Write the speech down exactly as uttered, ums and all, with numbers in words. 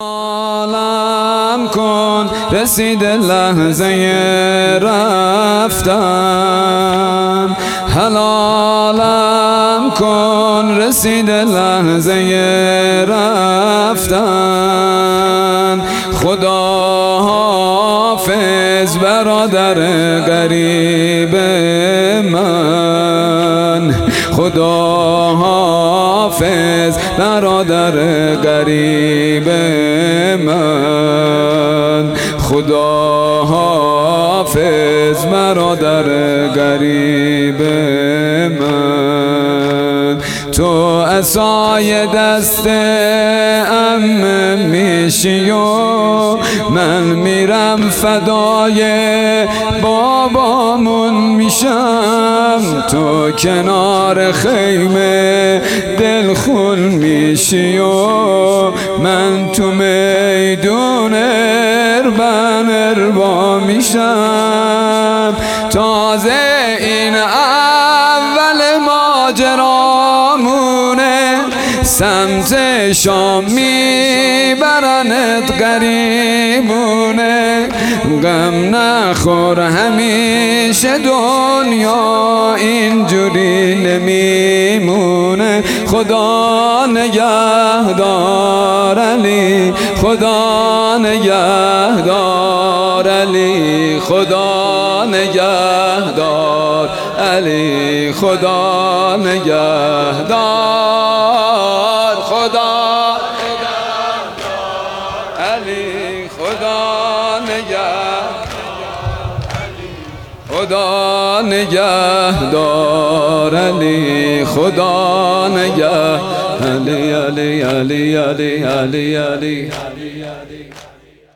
عالم کن رسید لحظه رفتن، حلالم کن رسید لحظه رفتن. خدا حافظ برادر غریب من، خدا حافظ برادر غریب من، خدا حافظ برادر غریب من. تو عصای دست عمه میشی و من میرم فدای بابامون میشم. تو کنار خیمه دلخون میشی و من تو میدون اربن اربا میشم. تازه این اول ماجرامونه، سمت شام میبرنت غریبونه. غم نخور همیشه دنیا اینجوری نمیمونه. خدا نگهدار علی، خدا نگهدار علی، خدا نگهدار علی، خدا نگهدار، خدا علی، خدا نگهدار، خدا نگهدار علی، خدا نگه علی علی علی علی علی علی علی.